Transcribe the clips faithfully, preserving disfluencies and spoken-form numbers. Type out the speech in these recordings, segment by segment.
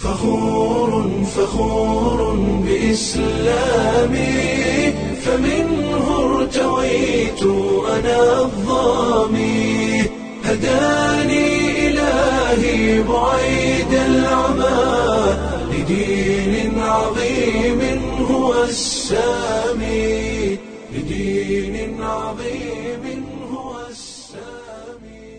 فخور فخور بإسلامي فمنه ارتويت أنا الظامي هداني إلهي بعيد العمى لدين عظيم هو السامي لدين عظيم هو السامي.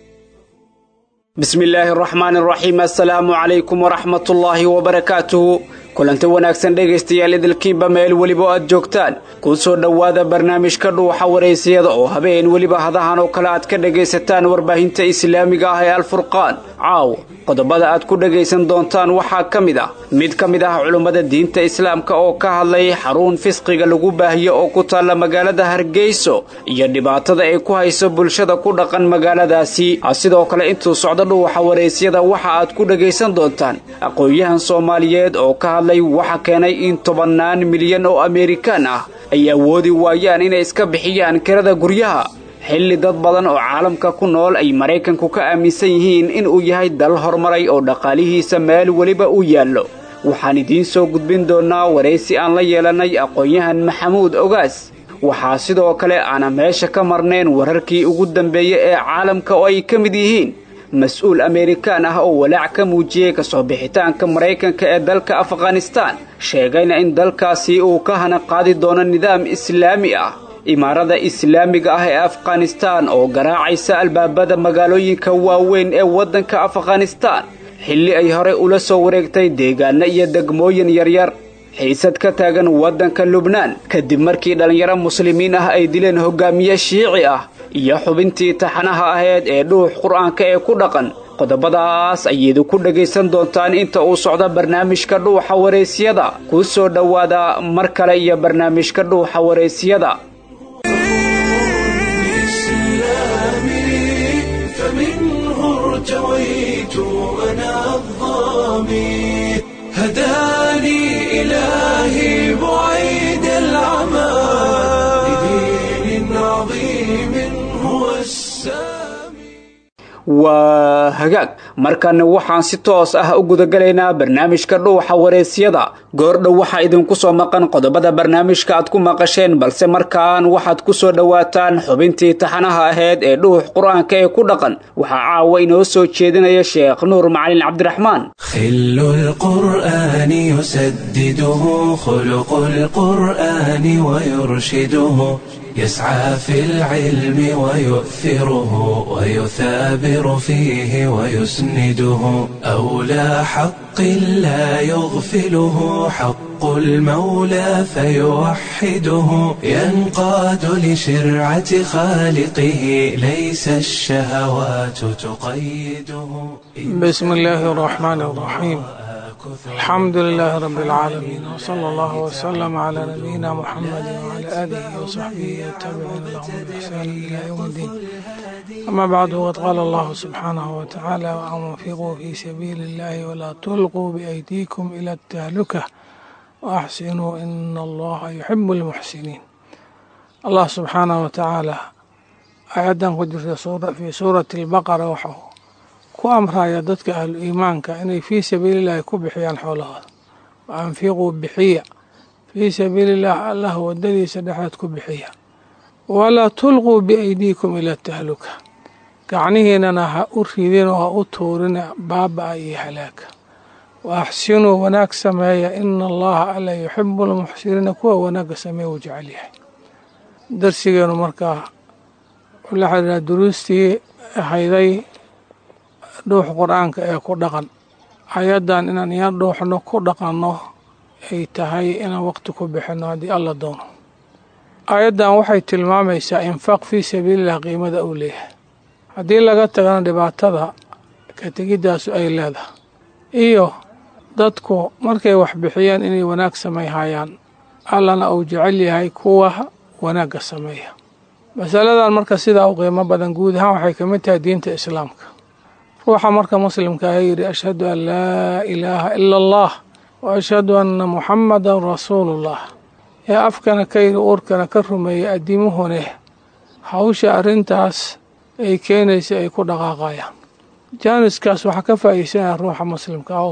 بسم الله الرحمن الرحيم. السلام عليكم ورحمة الله وبركاته. kulanti wanaagsan dhegaystayaal idilkiinba meel waliba aad joogtaan ku soo dhawaada barnaamijka dhuuxa wareysiyada oo habeen waliba hadahan oo kale aad ka dhagaysataan warbaahinta islaamiga ah ee Al-Furqaan. caaw qodobada aad ku dhagaysan doontaan waxaa kamid ah mid kamid ah culimada diinta islaamka oo ka hadlay xarun fisqiga lagu baahiyo oo ku taala magaalada Hargeysa iyo dhibaatada ay ku hayso bulshada ku dhaqan magaaladaasi. sidoo kale intuu socdo dhuuxa wareysiyada waxa aad ku dhagaysan doontaan aqoonyahan Soomaaliyeed oo ka waxa keenay in tobanaan milyan oo Amerikaan ah ay awoodi waayaan inay iska bixiyaan kirada guryaha xilli dad badan oo caalamka ku nool ay Mareykanku ka aaminsan yihiin in uu yahay dal horumaray oo dhaqaalihiisa meel waliba u yaalo. waxaan idiin soo gudbin doonaa wareysi aan la yeelanay aqoonyahan Maxamuud Ogaas. waxaa sidoo kale aan meesha ka marneen wararkii ugu dambeeyay ee caalamka oo ay ka mid yihiin mas'uul Amerikaan ah oo walaac ka muujiyay ka soo bixitaanka Mareykanka ee dalka Afghanistan sheegayna in dalkaasi uu ka hana qaadi doono nidaam islaami ah. imaarada islaamiga ah ee Afghanistan oo garaacaysa albaabada magaalooyinka waaweyn ee wadanka Afghanistan xilli ay hore ula soo wareegtay deegaano iyo degmooyin yaryar. xiisad ka taagan wadanka Lubnaan kadib markii dhalinyaro muslimiin ah ay dileen hogaamiye shiici ah iyo xubintii taxanaha ahayd ee dhuux quraanka ee ku dhaqan. qodobadaas ayaad ku dhagaysan doontaan inta uu socdo barnaamijka dhuuxa wareysiyada. ku soo dhawaada mar kale iyo barnaamijka dhuuxa wareysiyada. هداني إلهي بعيد العمى لدين عظيم هو السامي. وهجاك markan waxaan si toos ah u gudagalaynaa barnaamijka dhuuxa wareysiyada. goordhow waxa idin ku soo maqan qodobada barnaamijka aad ku maqasheen, balse markaan waxaad ku soo dhawaataan xubintii taxanaha ahayd ee dhuux quraanka ee ku dhaqan. waxa caawa inoo soo jeedinaya Sheekh Nuur Macalin Cabdiraxmaan. خل القرآن يسدده خلق القرآن ويرشده يسعى في العلم ويؤثره ويثابر فيه ويسنده أولى حق لا يغفله حق المولى فيوحده ينقاد لشرعة خالقه ليس الشهوات تقيده. بسم الله الرحمن الرحيم. الحمد لله رب العالمين وصلى الله وسلم على نبينا محمد وعلى آله وصحبه والتابعين لهم بإحسان إلى يوم الدين. أما بعد وقد قال الله سبحانه وتعالى وأنفقوا في سبيل الله ولا تلقوا بأيديكم إلى التهلكة وأحسنوا إن الله يحب المحسنين. الله سبحانه وتعالى أيضا في سورة البقرة وحو ku amraya dadka ahlu iimaanka inay fii sabiilillahi ku bixiyaan xoolahooda. waanfiquu bixiya fii sabiilillahi allah wadadiisa dhexeed ku bixiya. walaa tulquu biaydiikum ila tahluka gacnihiinana ha u ridin oo ha u tuurina baaba-a iyo halaaga. wa axsinuu wanaag sameeya ina allaha alla yuxibu lmuxsiniina kuwa wanaagga sameeya uu jecel yahay. darsigeenu markaa wuxuu la xiriiraa duruustii ahayday dhuux qur-aanka ee ku dhaqan. ayadan inaan iyan dhuuxno ku dhaqanno ay tahay inaan waqti ku bixino haddii alla doono. ayadan waxay tilmaamaysaa infaaq fii sabiilillah qiimada uu leeyahay. haddii laga tagana dhibaatada ka tegidaasu ay leedahay iyo dadku markay wax bixiyaan inay wanaag samayhayaan allana uu jecel yahay kuwa wanaagga sameeya. masaladan marka sidaa u qiimo badan guud ahaan waxay ka mid tahay diinta islaamka. ruuxa marka muslimka ah yidhi ashhadu an laa ilaaha ila allah wa ashhadu anna muxammadan rasuulullah ee afkana ka yidhi uurkana ka rumeeyay addimuhune hawsha arrintaas ay keenaysa ay ku dhaqaaqayaan. jaaniskaas waxaa ka faa'iidaysanaya ruuxa muslimka oo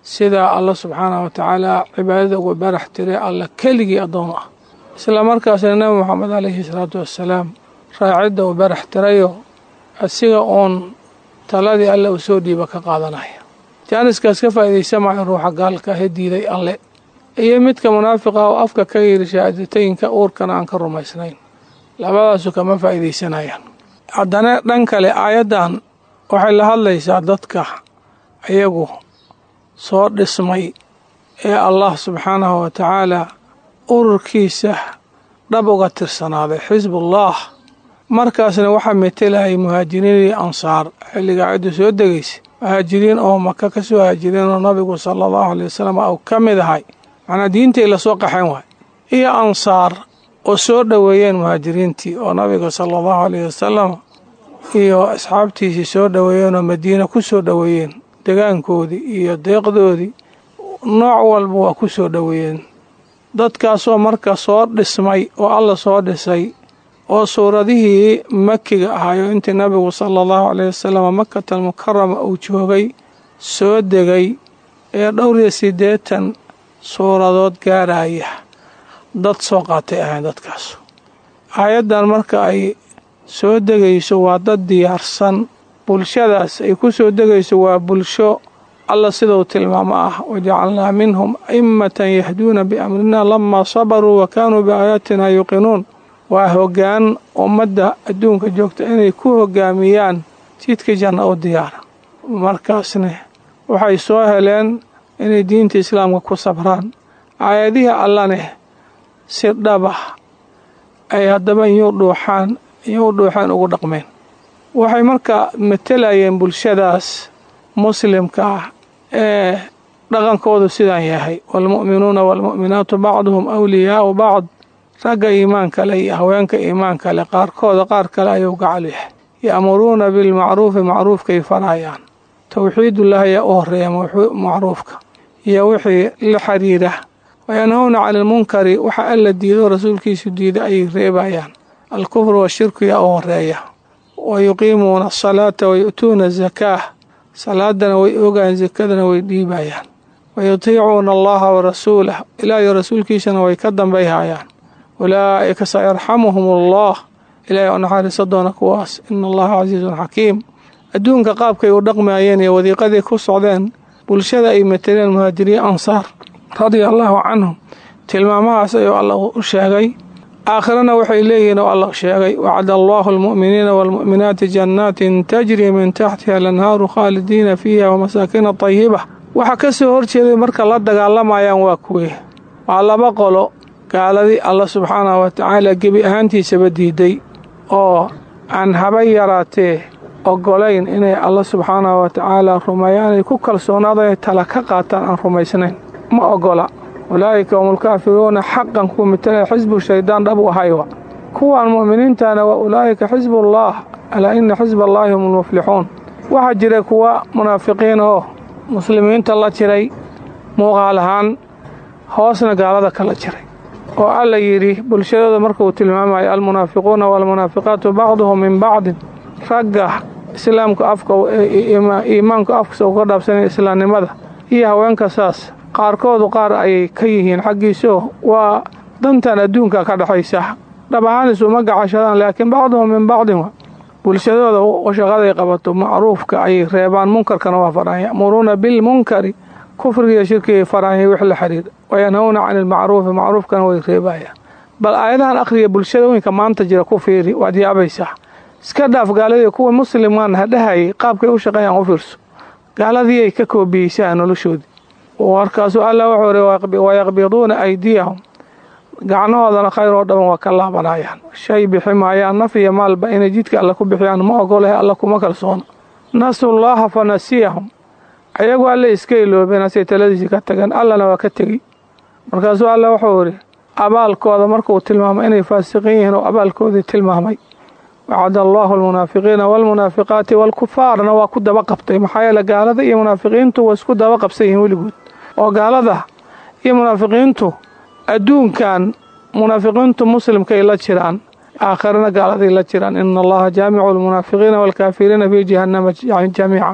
sidaa alla subxaanahu watacaala cibaadada uga barax tiray alla keligii addoon ah isla markaasna nebi moxamed calayhi salaatu wassalaam raacidda uu barax tirayo asiga oon taladii alle uu soo dhiiba ka qaadanaya jaaniskaas ka faa'iidaysamaayo ruuxa gaalka ahee diiday alle iyo midka munaafiqa oo afka ka yidhi shahaadatooyinka uurkana aan ka rumaysnayn labadaasu kama faa'iidaysanayaan haddana dhan kale aayaddan waxay la hadlaysaa dadka iyagu soo dhismay ee allah subxaanahu wa tacaala ururkiisa dhab uga tirsanaaday xisbullah markaasna waxaa metelayay muhaajiriin iyo ansaar xilligaa ciddu soo degaysa muhaajiriin oo maka ka soo haajireen oo nabigu sala allahu alay wasalam uu ka mid ahay macnaa diintay la soo qaxeen waay iyo ansaar oo soo dhoweeyeen muhaajiriintii oo nabiga sala allahu alayh wasalam iyo asxaabtiisii soo dhoweeyeen oo madiina ku soo dhoweeyeen degaankoodii iyo deeqdoodii nooc walba waa ku soo dhoweeyeen dadkaasoo marka soo dhismay oo alla soo dhisay oo suuradihii makiga ahayo intii nabigu sala allahu alayh wasalam makatal mukarama uu joogay soo degay ee dhowr iyo siddeetan suuradood gaaraya dad soo qaatay ahayn dadkaas aayaddan marka ay soo degayso waa dad diyaarsan bulshadaas ay ku soo degayso waa bulsho alla sidau tilmaamo ah wajacalnaa minhum a'immatan yahduuna biamrina lamaa sabaruu wa kaanuu biaayaatina yuuqinuun waa hoggaan ummadda adduunka joogta inay ku hoggaamiyaan jidka janna u diyaara markaasna waxay soo heleen inay diinta islaamka ku sabraan aayadihii allaneh si dhabah ay haddaba iyuu dhuuxaan iyuu dhuuxaan ugu dhaqmeen waxay marka matelayeen bulshadaas muslimka ah ee dhaqankoodu sidaan yahay waalmu'minuuna waalmu'minaatu bacduhum awliyaau bacd ragga iimaanka le iyo haweenka iimaanka le qaarkooda qaar kale ayuu gacal yahay ya'muruuna bilmacruufi macruufkay farayaan towxiidullaah ayaa u horreeya macruufka iyo wixii la xiriira wayanhawna cani almunkari waxa alla diido rasuulkiisu diida ayay reebayaan alkufru washirku yaa u horreeya wa yuqiimuuna asalaata wayu'tuuna azakaah salaadana way ogaan sakadana way dhiibayaan wayutiicuuna allaha warasuulah ilaahay rasuulkiisana way ka dambayhayaan ulaa'ika sayarxamuhum allah ilaahay oo naxariiso doona kuwaas ina allaha casiizun xakiim adduunka qaabkay u dhaqmayeen iyo wadiiqadii ku socdeen bulshada ay mateleen muhaajiriin ansaar radia allaahu canhum tilmaamahaas ayuu alla u sheegay aakhirana waxay leeyihiin oo alla sheegay wacada allaahu almu'miniina waalmu'minaati jannaatin tajrii min taxtiha alanhaaru khaalidiina fiiha wamasaakina tayiba waxa ka soo horjeeday marka la dagaalamayaan waa kuwii waa laba qolo gaaladii alla subxaanahu wa tacaala gebi ahaantiisaba diiday oo aan haba yaraatee ogolayn inay alla subxaanahu wa tacaala rumeeyaan ay ku kalsoonaada tala ka qaataan aan rumaysnayn ma ogola ulaa'ika hum alkaafiruuna xaqan ku mitala xisbu shaydaan dhab u ahaywa kuwaan mu'miniintana waa ulaa'ika xisbullaah alaa ina xisba allaahi hum almuflixuun waxaa jira kuwa munaafiqiin oo muslimiinta la jiray muuqaal ahaan hoosna gaalada kala jiray oo alla yidhi bulshadooda markuu tilmaamayo almunaafiquuna waalmunaafiqaatu bacduhum min bacdin ragga islaamku afka iimaanku afkasa uga dhaabsanaya islaamnimada iyo haweenka saas qaarkoodu qaar ayay ka yihiin xaggiisoo waa dantan adduunka ka dhexaysa dhab ahaan isuma gacashadaan laakiin bacduhum min bacdin bulshadooda shaqaday qabato macruufka ayay reebaan munkarkana waa faraan ya'muruuna bilmunkari kufrigiiyo shirkigay faraanya wix la xiriira wayanhawna cani ilmacruufi macruufkana way reebayaan bal aayadahan akhriya bulshada weynka maanta jira ku fiiri waad yaabaysaa iska dhaaf gaaladii kuwa muslimaan hadhahayay qaabkay u shaqeeyaan u fiirso gaaladii ay ka koobiyeysaan noloshoodii warkaasuu alla wuxuu uri wayaqbiduuna aydiyahum gacnahoodana khayr oo dhan waa ka laabanayaan shay bixi maayaan naf iyo maalba inay jidka alle ku bixiyaan ma ogolahe alla kuma kalsoona nasullaaha fa nasiyahum ayagu alle iska iloobeen asay taladiisii ka tageen allana waa ka tegey markaasuu alla wuxuu idhi abaalkooda markuu tilmaamay inay faasiqin yihiin oo abaalkoodii tilmaamay wacada allaahu almunaafiqiina waalmunaafiqaati waalkufaarna waa ku daba qabtay maxaa yeele gaalada iyo munaafiqiintu waa isku daba qabsan yihiin weligood oo gaalada iyo munaafiqiintu adduunkan munaafiqiintu muslimkay la jiraan aakhirana gaaladay la jiraan ina allaha jaamicu almunaafiqiina waalkaafiriina fii jahannama jamiica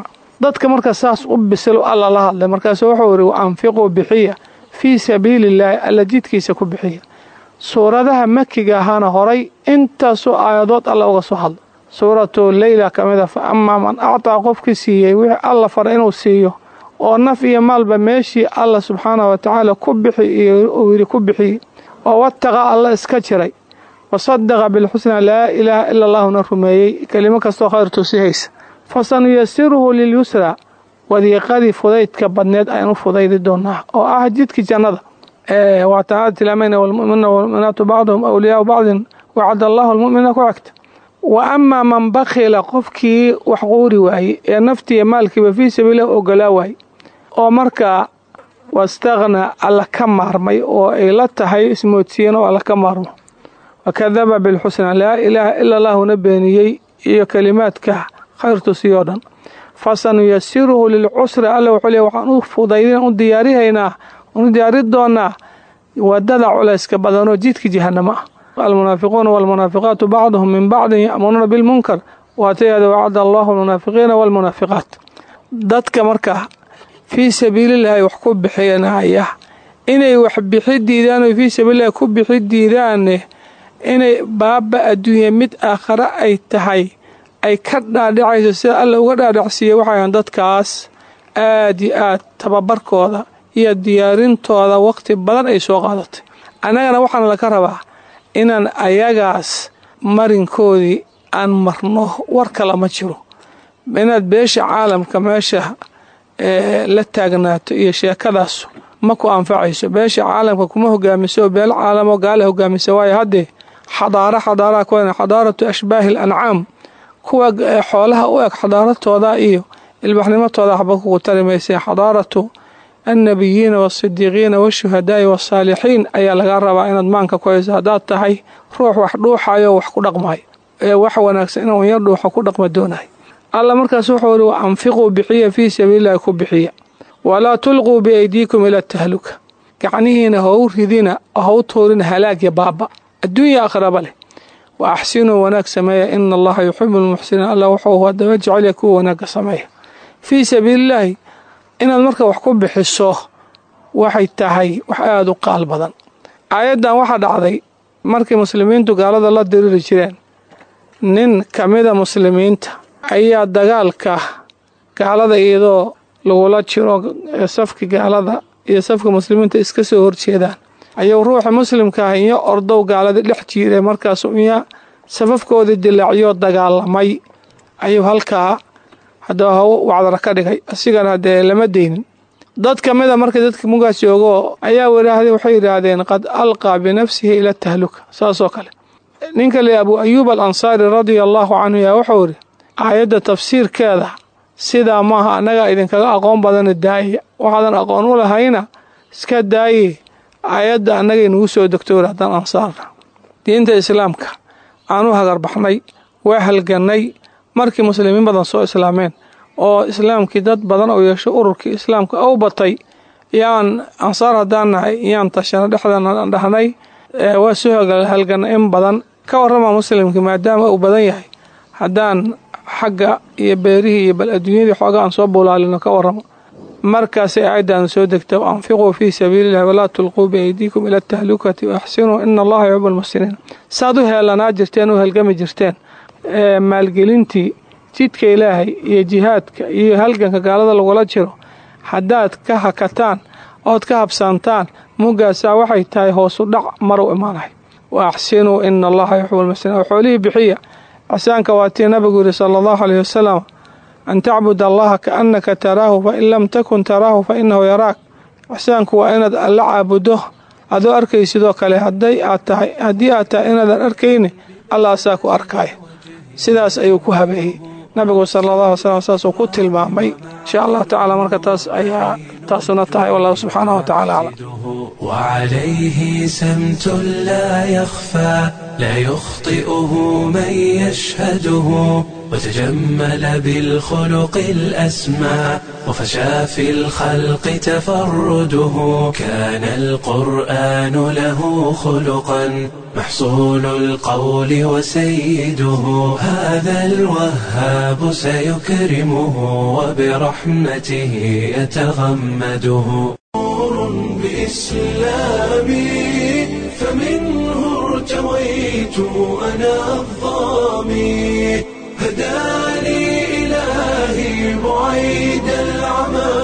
dadka marka saas u bisil alla la hadlay markaasuu wuxuu yidhi wa anfiquu bixiya fii sabiilillaahi alla jidkiisa ku bixiya. suuradaha makiga ahaana horay intaasoo aayadood alla uga soo hadlo. suuratu leyla ka mid a fa amaa man actaa qofkii siiyey wixii alla fara inuu siiyo oo naf iyo maalba meeshii alla subxaanahu wa tacaala ku bixi iyo uu yidhi ku bixiyey oo wattaqa alla iska jiray wasadaqa bilxusnaa laa ilaaha ila allahuna rumeeyey kelimo kastoo khayr tusihaysa fasanuyasiruhu lilyusraa wadiiqadii fudaydka badneed aynu fudaydi doonaa oo ah jidkii jannada. waa taala tilaamayna walmu'minuuna walmu'minaatu bacduhum awliyaau bacdin wacada allahu almu'miniina ku xigta. wa amaa man bakhila qofkii wax quuri waayey ee naftiiyo maalkiiba fii sabiililah ogolaa waayey oo markaa wastakhnaa alla ka maarmay oo ay la tahay ismoodsiiyeen oo alla ka maarmo wakadaba bilxusnaa laa ilaaha ila allahuna beeniyey iyo kelimaadka khayrtusiyoo dhan fasanuyasiruhu lilcusri alla wuxuu leey waxaan u fudaydin u diyaarihaynaa unu diyaari doonaa wadada culayska badanoo jidka jahannamo ah. almunaafiquuna waalmunaafiqaatu bacduhum min bacdin ya'muruuna bilmunkar waatayada wacada allahu almunaafiqiina waalmunaafiqaat. dadka markaa fii sabiilillaahi wax ku bixinaya inay wax bixi diidaan oo fii sabiilillahi ku bixi diidaanne inay baaba adduunya mid aakhare ay tahay ay ka dhaadhacayso sida alla uga dhaadhacsiiyey waxayan dadkaas aad iyo aad tababarkooda iyo diyaarintooda waqti badan ay soo qaadatay. annagana waxaana laka rabaa inaan ayagaas marinkoodii aan marno war kala ma jiro. inaad beesha caalamka meesha la taagnaato iyo sheekadaas ma ku anfacayso. beesha caalamka kuma hogaamiso beel caalamo gaala hogaamisa waayo haddee xadaara xadaaraha kuwa xadaaratu ashbaahi alancaam kuwa xoolaha u eg xadaaratooda iyo ilbaxnimatooda waxba kugu tari maysay. xadaaratu annabiyiina waasidiiqiina washuhadaa'i wasaalixiin ayaa laga rabaa inaad maanka ku hayso haddaad tahay ruux wax dhuuxayo wax ku dhaqmayo ee wax wanaagsan inuu yar dhuuxo ku dhaqma doonahay. alla markaas wuxuu yidhi wa anfiquu bixiya fii sabiilillahi ku bixiya walaa tulquu biaydiikum ila tahluka gacnihiina hou ridina hou tuurina halaagya baaba adduunya akhraba leh. wa axsinuu wanaag sameeya ina allaha yuxibu almuxsiniin alla wuxuu hadaba jecelya kuwa wanaagga sameeya. fii sabiilillaahi inaad marka wax ku bixiso waxay tahay wax aada u qaal badan. aayaddan waxaa dhacday markii muslimiintu gaalada la diriri jireen nin ka mida muslimiinta ayaa dagaalka gaalada iyadoo lagula jiro safka gaalada iyo safka muslimiinta iska soo horjeedaan ayuu ruuxa muslimka ah iyo ordow gaalada dhex jiiray markaas iya safafkoodii dilaacyo dagaalamay ayuu halkaa haddaba wacdara ka dhigay asigana haddee lama deynin. dad ka mida markii dadka mugaas joogo ayaa waraahday waxay yidhaahdeen qad alqaa binafsihi ila tahluka. saasoo kale ninka le abu ayuub al ansaari radia allaahu canhu yaa wuxuu idhi aayadda tafsiirkeeda sidaa maaha annagaa idinkaga aqoon badana daaya waxaadan aqoon u lahayna iska daaye aayadda annagay nugu soo degtoor haddaan ansaarna. diinta islaamka aanu hagarbaxnay waa halgannay markii muslimiin badan soo islaameen oo islaamkii dad badan oo yeesho ururkii islaamka ou batay yaan ansaar haddaan nahay yaan tashana dhexdana dhahnay waa soo halgana in badan ka warrama muslimkii maadaama uu badan yahay haddaan xagga iyo beerihii iyo bal adduunyadii xooga aan soo bulaalino ka warramo. markaasay aayaddan soo degta anfiquu fii sabiilillahi walaa tulquu biaydiikum ila tahlukati waaxsinuu ina allaha yuxibu almuxsiniin. saad u heelanaa jirteen u halgami jirteen maalgelintii jidka ilaahay iyo jihaadka iyo halganka gaalada lagula jiro haddaad ka hakataan ood ka habsaantaan mugaasaa waxay tahay hoosu dhac maru imaanahay. wa axsinuu ina allaha yuxibu almuxsiniin. oo xoolihii bixiya axsaanka waatii nabigu yidhi sala allahu alayhi wasalam an tacbud allaha kaannaka taraahu fain lam takun taraahu fa inahu yaraak. axsaanku waa inaad alla caabudo adoo arkaysidoo kale hadday aad tahay haddii aad tahay inaadan arkayni alla asaa ku arkaaya. sidaas ayuu ku habeeyey nabigu sala allahu alay slam saasuu ku tilmaamay insha allah tacaala. marka taas ayaa taasuna tahay wallahu subxaanahu wa tacaala aclam. وعليه سمت لا يخفى لا يخطئه من يشهده وتجمل بالخلق الأسمى وفشى في الخلق تفرده كان القرآن له خلقا محصول القول وسيده هذا الوهاب سيكرمه وبرحمته يتغمده نور بإسلامي فمنه ارتويت أنا الظامي هداني إلهي بعيد العمى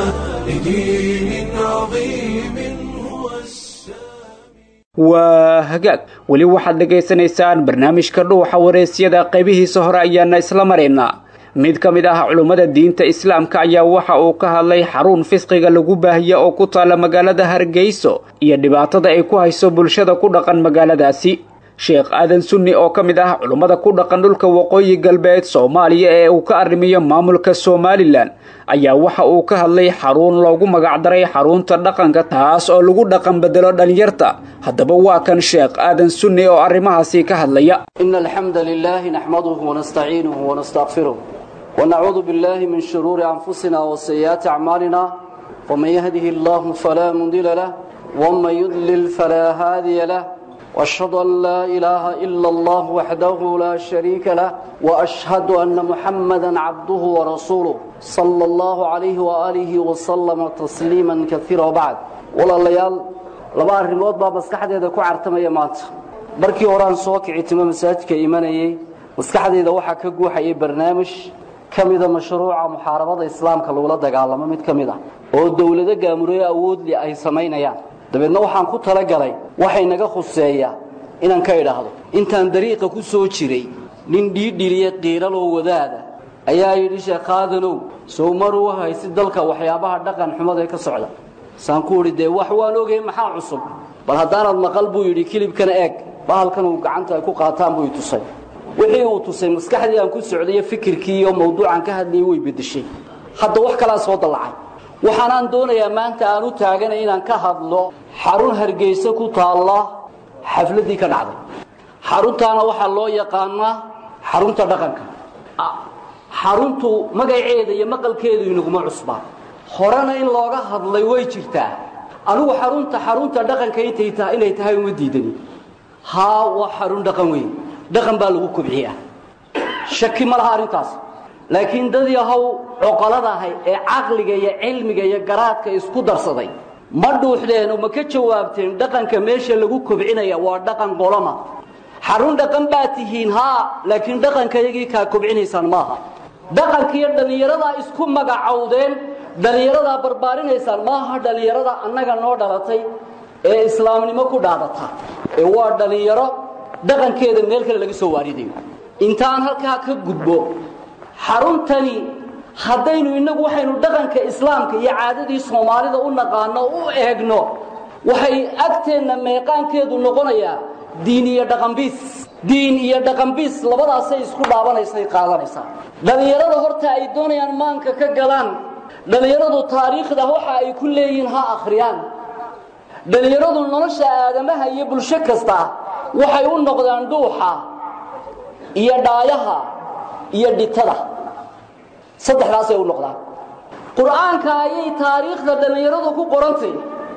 لدين عظيم هو السامي. وهجاك ولي waxaad dhageysanaysaan barnaamijka dhuuxa wareysyada qaybihiisa hore ayaana isla mareynaa mid kamid ah culimada diinta islaamka ayaa waxa uu ka hadlay xarun fisqiga lagu baahiyo oo ku taala magaalada Hargeysa iyo dhibaatada ay ku hayso bulshada ku dhaqan magaaladaasi sheekh aadan sunni oo kamid ah culimada ku dhaqan dhulka waqooyi galbeed Soomaaliya ee uu ka arrimiyo maamulka Somaliland ayaa waxa uu ka hadlay xarun loogu magac daray xarunta dhaqanka taas oo lagu dhaqan bedelo dhalinyarta hadaba waa kan sheekh aadan sunni oo arrimahaasi ka hadlaya innal hamdalillahi nahmaduhu wa nasta'inuhu wa nastaghfiruh wa na'udhu billahi min shururi anfusina wa sayyiati a'malina faman yahdihillahu fala mudilla lahu wa man yudlil fala hadiya lahu وأشهد أن لا إله إلا الله وحده لا شريك له وأشهد أن محمدا عبده ورسوله صلى الله عليه وآله وسلم تسليما كثيرا وبعد ولا ليال لبا arrimood baa maskaxdeeda ku cartamaya maanta markii horaan soo kicitimo masaajidka iimanayay maskaxdeeda waxa ka guuxayay barnaamij kamida mashruuca muxaarabada islaamka loola dagaalamo mid kamida oo dawladda gaamuraya awood li ay sameynayaan dabeedna waxaan ku tala galay waxay naga khuseeya inaan ka idhaahdo intaan dariiqa ku soo jiray nin dhiidhiliye qiiraloo wadaada ayaa yidhi sheekhaadanow soo maruu haysi dalka waxyaabaha dhaqan xumada ee ka socda saan ku yidhi dee wax waan ogay maxaa cusub bal haddaanad maqal buu yidhi kilibkana eeg bahalkan uu gacanta ay ku qaataan buu i tusay wixii uu tusay maskaxdii aan ku socday fikirkii iyo mawduucan ka hadlayay way bedeshay hadda wax kala soo dalacay waxaan doonayaa maanta aan u taaganay inaan ka hadlo xarun Hargeysa ku taala xafladii ka dhacday xaruntaana waxa loo yaqaanaa xarunta dhaqanka xaruntu magaceeda iyo maqalkeedu inaguma cusbaa horena in looga hadlay way jirtaa anigu xarunta xarunta dhaqanka intay tahay inay tahay uma diidani ha waa xarun dhaqan weyn dhaqan baa lagu kubciyaa shaki ma laha arintaas laakiin dad yahow cuqaladahay ee aqliga iyo cilmiga iyo garaadka isku darsaday ma dhuuxdeen oo ma ka jawaabteen dhaqanka meesha lagu kobcinaya waa dhaqan qolama xarun dhaqan baa tihiin ha laakiin dhaqanka iyagii ka kobcinaysan maaha dhaqanka iyo dhalinyarada isku magacawdeen dhalinyarada barbaarinaysan maaha dhalinyarada annaga noo dhalatay ee islaamnimo ku dhaadata ee waa dhalinyaro dhaqankeeda meel kale laga soo waariday intaan halka ka gudbo xaruntani haddaynu inagu waxaynu dhaqanka islaamka iyo caadadii Soomaalida u naqaano u eegno waxay agteena meeqaankeedu noqonayaa diin iyo dhaqan bis diin iyo dhaqan bis labadaas ay isku dhaabanaysaa qaadanaysaa dhalinyarada horta ay doonayaan maanka ka galaan dhalinyaradu taariikhda waxa ay ku leeyihiin ha akhriyaan dhalinyaradu nolosha aadamaha iyo bulsho kasta waxay u noqdaan dhuuxa iyo dhaayaha iyo dhitada saddexdaas ay u noqdaan quraanka ayay taariikhda dhalinyaradu ku qorantay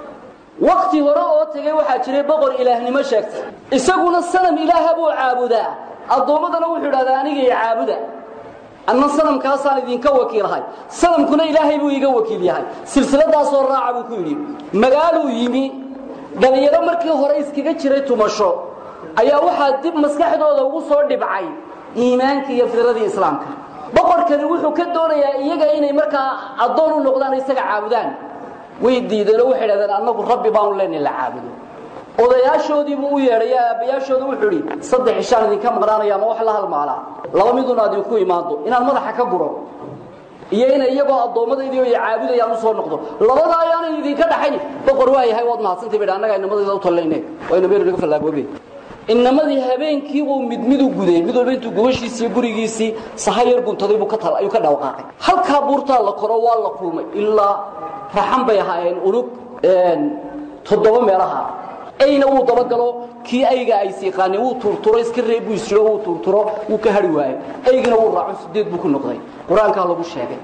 waqti hore oo tagay waxa jiray boqor ilaahnimo sheegtay isaguna sanam ilaaha buu caabudaa adoomadana wuxuu yiraahdaa aniga ay caabuda anna sanamkaas aan idinka wakiilahay sanamkuna ilaahay buu iga wakiil yahay silsiladaas oo raaca buu ku yiri magaaluu yimi dhalinyaro markii hore iskaga jiray tumasho ayaa waxa dib maskaxdooda ugu soo dhibcay iimaanka iyo firadii islaamka boqorkani wuxuu ka doonayaa iyaga inay markaa adoon u noqdaan isaga caabudaan way diideen oo waxay yiraahdeen annagu rabbi baan u leenahay la caabudo odayaashoodii buu u yeeray aabayaashoodu wuxuu yiri saddex ishaan idinka maqnaanaya ma wax la halmaala laba miduna aad ku imaado inaan madaxa ka guro iyo inay iyagoo adoomadeedii oo caabudayaan u soo noqdo labada ayaan idinka dhaxayn boqor waa yahay wad mahadsantii baa annaga inamadii u taleynay wayna beer laga falaagoobay inamadii habeenkii uu mid mid u guday mid walba intuu gubashiisii gurigiisii sahayar guntaday buu ka tal ayuu ka dhawaaqay halka buurta la koro waa la kulmay ilaa raxan bay ahaayeen urug een toddoba meelaha ayna uu dabagalo kii ayga ay siiqaanay uu turturo iska reeb uu isiro uu turturo uu ka hari waayo aygana uu raaco sideed buu ku noqday quraanka lagu sheegay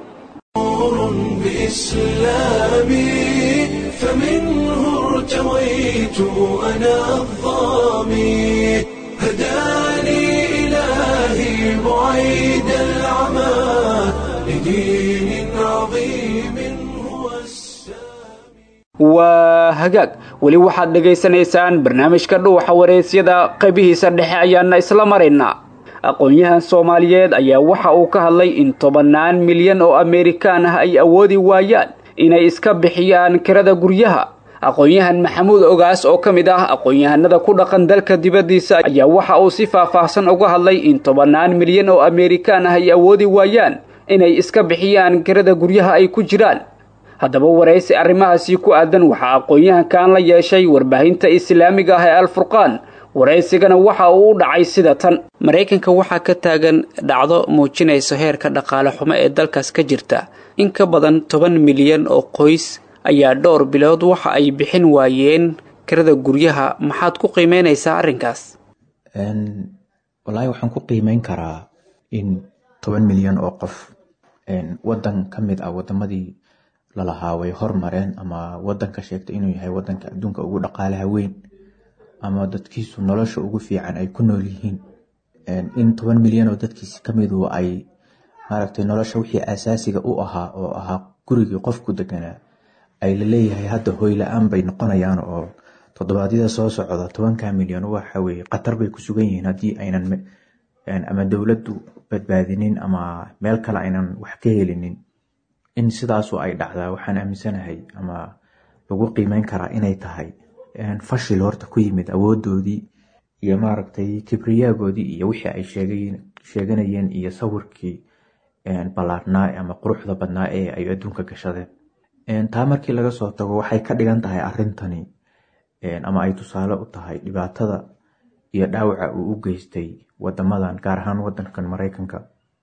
بإسلامي فمنه ارتويت أنا الظامي هداني إلهي بعيد العمى لدين عظيم هو السامي وهجاج ولي waxaad dhageysanaysaan barnaamijka dhuuxa wareysyada qaybihiisa dhexe ayaana isla marayna aqoonyahan Soomaaliyeed ayaa waxa uu ka hadlay in tobanaan milyan oo Amerikaan ah ay awoodi waayaan inay iska bixiyaan kirada guryaha aqoonyahan Maxamuud Ogaas oo kamid ah aqoonyahanada ku dhaqan dalka dibadiisa ayaa waxa uu si faahfaahsan uga hadlay in tobanaan milyan oo Amerikaan ah ay awoodi waayaan inay iska bixiyaan kirada guryaha ay ku jiraan haddaba wareysi arrimahaasi ku aadan waxa aqoonyahankan la yeeshay warbaahinta Islaamiga ah ee Al-Furqaan wareysigana waxa uu u dhacay sida tan Mareykanka waxa ka taagan dhacdo muujinayso heerka dhaqaale xumo ee dalkaas ka jirta in ka badan toban milyan oo qoys ayaa dhowr bilood waxa ay bixin waayeen kirada guryaha maxaad ku qiimeynaysaa arrinkaas een wallahi waxaan ku qiimeyn karaa in toban milyan oo qof een wadan kamid ah wadamadii la lahaa way hormareen ama wadanka sheegtay inuu yahay wadanka adduunka ugu dhaqaalaha weyn ama dadkiisu nolosha ugu fiican ay ku nool yihiin in toban milyan oo dadkiisa kamid ah ay maaragtay nolosha wixii asaasiga u ahaa oo ahaa gurigii qofku deganaa ay la leeyahay hadda hooy la'aan bay noqonayaan oo toddobaadyada soo socda tobanka milyan waxa weeye qatar bay ku sugan yihiin hadii aynan ama dawladdu badbaadinin ama meel kale aynan wax ka helinin in sidaas oo ay dhacdaa waxaan aaminsanahay ama lagu qiimeyn karaa inay tahay fashil horta ku yimid awoodoodii iyo maaragtay kibriyaagoodii iyo wixii ay sheegayeen sheeganayeen iyo sawirkii balaarnaa ama quruxda badnaa ee ay adduunka gashadeen taa markii laga soo tago waxay ka dhigan tahay arrintani ama ay tusaale u tahay dhibaatada iyo dhaawaca uu u geystay wadamadan gaar ahaan wadankan Mareykanka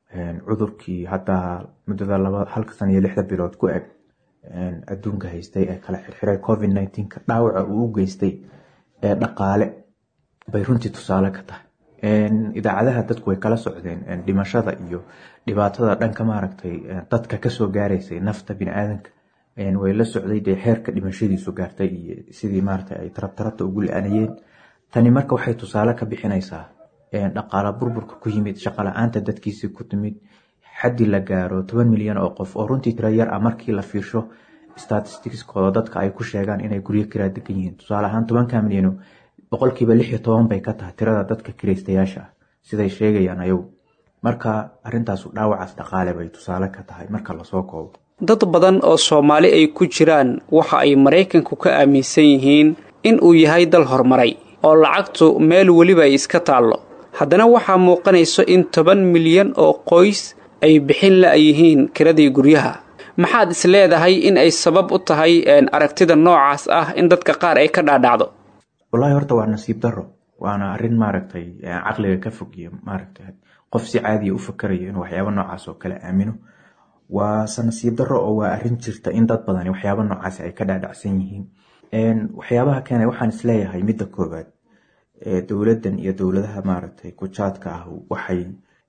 cudurkii hadda muddada laba halka sano iyo lixda bilood ku eg adduunka haystay ee kala xirxiray covid nineteen ka dhaawaca uu u geystay ee dhaqaale bay runtii tusaale ka tahay idaacadaha dadku way kala socdeen dhimashada iyo dhibaatada dhanka maaragtay dadka ka soo gaareysay nafta bini'aadanka way la socday de heerka dhimashadiisu gaartay iyo sidii maaragtay ay tarab tarabta ugu la'aanayeen tani marka waxay tusaale ka bixinaysaa dhaqaale burburka ku yimid shaqo la'aanta dadkiisa ku timid xaddi la gaaro toban milyan oo qof oo runtii tiro yar ah markii la fiirsho statistics-kooda dadka ay ku sheegaan inay guryo kiraa degan yihiin tusaale ahaan tobanka milyan boqolkiiba lix iyo toban bay ka tahay tirada dadka kiraystayaasha ah siday sheegayaan ayagu marka arrintaas dhaawacaas dhaqaale bay tusaale ka tahay marka la soo koobo dad badan oo Soomaali ay ku jiraan waxa ay Mareykanku ka aaminsan yihiin in uu yahay dal hormaray oo lacagtu meel waliba ay iska taalo haddana waxa muuqanayso in toban milyan oo qoys ay bixin la yihiin kiradii guryaha maxaad is leedahay in ay sabab u tahay aragtida noocaas ah in dadka qaar ay ka dhaadhacdo wallahi horta waa nasiib darro waana arrin maaragtay aqliga ka fog iyo maaragtay qof si caadi ah u fakarayo in waxyaabo noocaas oo kale aamino waa nasiib darro oo waa arrin jirta in dad badan waxyaabo noocaas ay ka dhaadhacsan yihiin een waxyaabaha keenay waxaan is leeyahay midda koobaad ee dawladdan iyo dawladaha maaragtay ku jaadka ah waxay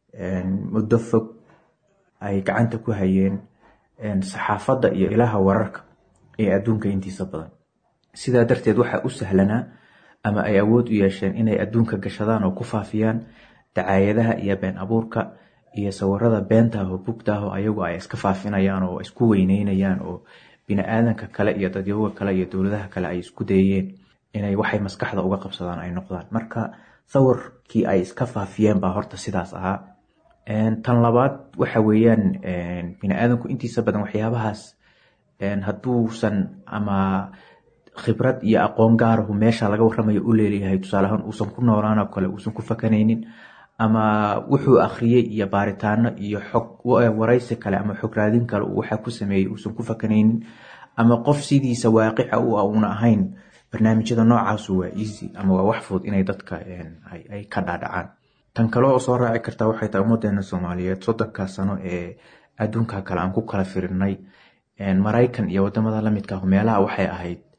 muddo fog ay gacanta ku hayeen saxaafadda iyo ilaha wararka ee adduunka intiisa badan sidaa darteed waxa u sahlanaa ama ay awood u yeesheen inay adduunka gashadaan oo ku faafiyaan dacaayadaha iyo been abuurka iyo sawirada beenta ah oo bugta ah oo ayagu ay iska faafinayaan oo isku weyneynayaan oo bini'aadanka kale iyo dadyoga kale iyo dawladaha kale ay isku dayeen inay waxay maskaxda uga qabsadaan ay noqdaan marka sawirkii ay iska faafiyeen baa horta sidaas ahaa tan labaad waxa weeyaan bini'aadanku intiisa badan waxyaabahaas hadduusan ama khibrad iyo aqoon gaar ah meesha laga warramayo u leeyahay tusaale ahaan uusan ku noolaan oo kale uusan ku fakanaynin ama wuxuu akhriyay iyo baaritaano iyo xog waraysi kale ama xog raadin kale waxa ku sameeyay uusan ku fakanaynin ama qof sidiisa waaqica u ah una ahayn barnaamijyada noocaas waa easy ama waa wax fudud inay dadka ay ay ka dhaadhacaan tan kale oo soo raaci karta waxay tahay ummadeena Soomaaliyeed soddonka sano ee adduunka kale aan ku kala firinay Mareykan iyo wadamada la midka ah meelaha waxay ahayd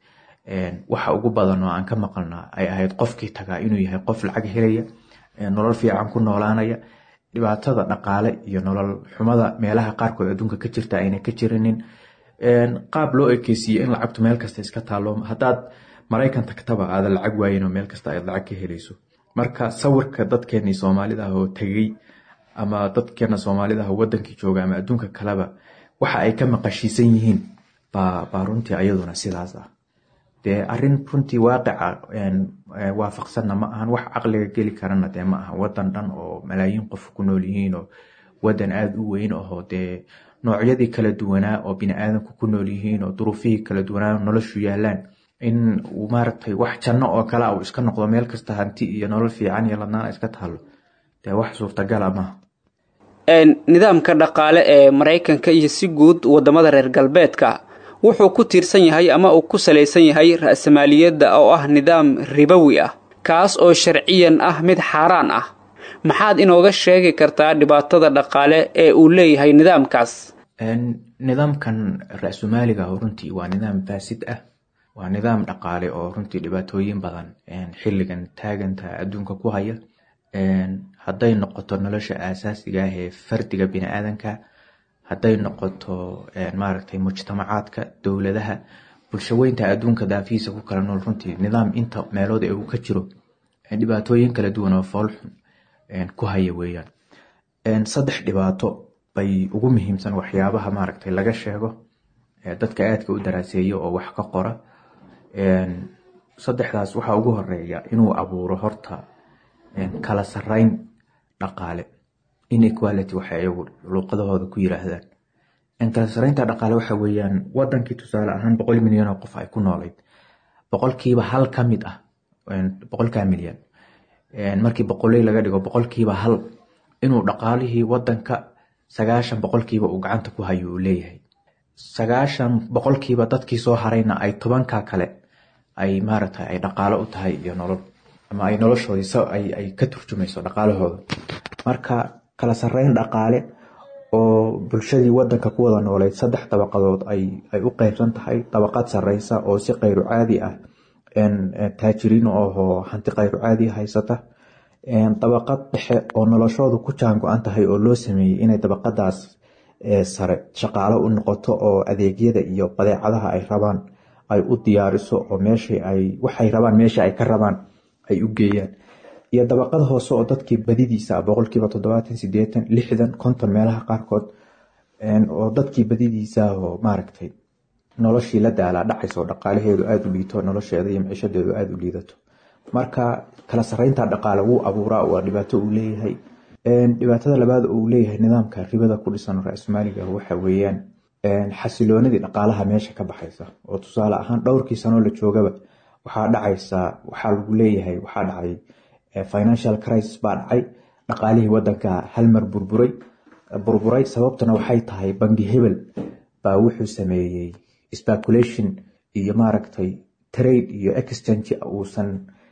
waxa ugu badan oo aan ka maqalnaa ay ahayd qofkii tagaa inuu yahay qof lacag helaya, nolol fiican ku noolaanaya, dhibaatada dhaqaale iyo nolol xumada meelaha qaarkood adduunka ka jirta ayna ka jirinin, qaab loo ekeysiiyey in lacagtu meel kasta iska taalo, haddaad Maraykan tagtaba aad lacag waayeen oo meel kasta aad lacag ka helayso. Marka sawirka dadkeena Soomaalida oo tagay ama dadkeena Soomaalida oo wadankii jooga ama adduunka kaleba waxa ay ka maqashiisan yihiin ba ba runtii ayaduna sidaas ah. de arin runtii waaqica waafaqsanna ma ahan, wax caqliga geli karana de ma aha. Wadan dhan oo malaayiin qof ku nool yihiin oo wadan aad u weyn oo de noocyadii kala duwanaa oo bini'aadamku ku nool yihiin oo duruufihii kala duwanaa noloshu yaalaan, in uu maaragtay wax janno oo kale uu iska noqdo meel kasta hanti iyo nolol fiican iyo ladnaan iska taalo, de wax suurtagal ah maaha. nidaamka dhaqaale ee Mareykanka iyo si guud wadamada reer galbeedka wuxuu ku tiirsan yahay ama uu ku saleysan yahay ra'samaaliyadda oo ah nidaam ribawi ah, kaas oo sharciyan ah mid xaaraan ah. maxaad inooga sheegi kartaa dhibaatada dhaqaale ee uu leeyahay nidaamkaas? nidaamkan ra'sumaaliga runtii waa nidaam faasid ah, waa nidaam dhaqaale oo runtii dhibaatooyin badan xilligan taaganta adduunka ku haya. hadday noqoto nolosha aasaasiga ah ee fardiga bini'aadanka, hadday noqoto maaragtay mujtamacaadka, dowladaha, bulshaweynta adduunka daafiisa ku kala nool, runtii nidaam inta meelood ee uu ka jiro dhibaatooyin kala duwan oo foolxun ku haya weeyaan. saddex dhibaato bay ugu muhiimsan waxyaabaha maaragtay laga sheego dadka aadka u daraaseeyo oo wax ka qora. saddexdaas waxaa ugu horeeya inuu abuuro horta kala sarreyn dhaqaale, inequality waxa ay luqadahooda ku yiraahdaan. in kala sarreynta dhaqaale waxa weeyaan wadankii tusaale ahaan boqol milyan oo qof ay ku noolayd, boqolkiiba hal ka mid ah boqolka milyan, markii boqolay laga dhigo boqolkiiba hal inuu dhaqaalihii wadanka sagaashan boqolkiiba uu gacanta ku hayo uu leeyahay. sagaashan boqolkiiba dadkii soo harayna ay tobanka kale ay maaragtay ay dhaqaale u tahay iyo nolol, ama ay noloshooda ay ay ka turjumayso dhaqaalahooda. marka kala sarreyn dhaqaale oo bulshadii wadanka ku wada nooleed saddex dabaqadood ay ay u qaybsan tahay. dabaqad sarreysa oo si qayr caadi ah en taajiriin oo hanti qayr caadi haysata, en dabaqad dhexe oo noloshoodu ku jaan go'an tahay oo loo sameeyay inay dabaqadaas sare shaqaale u noqoto oo adeegyada iyo badeecadaha ay rabaan ay u diyaariso oo meeshii ay waxay rabaan meeshii ay ka rabaan ay u geeyaan. iyo dabaqad hoose oo dadkii badidiisa boqolkiiba toddobaatan, siddeetan, lixdan, konton meelaha qaarkood oo dadkii badidiisa oo maaragtay noloshii la daala dhacayso dhaqaalaheedu aad u liito, nolosheeda iyo maciishadeedu aad u liidato. marka kala sarreynta dhaqaale wuu abuuraa, waa dhibaato uu leeyahay. dhibaatada labaad uu leeyahay nidaamka ribada ku dhisan ra'sumaaliga waxa weeyaan xasiloonidii dhaqaalaha meesha ka baxaysa. oo tusaale ahaan dhowrkii sano la joogaba waxaa dhacaysa waxaa lagu leeyahay waxaa dhacay financial crisis baa dhacay, dhaqaalihii wadanka hal mar burburay burburay sababtuna waxay tahay bangi hebel baa wuxuu sameeyay speculation iyo maaragtay trade iyo exchange uusan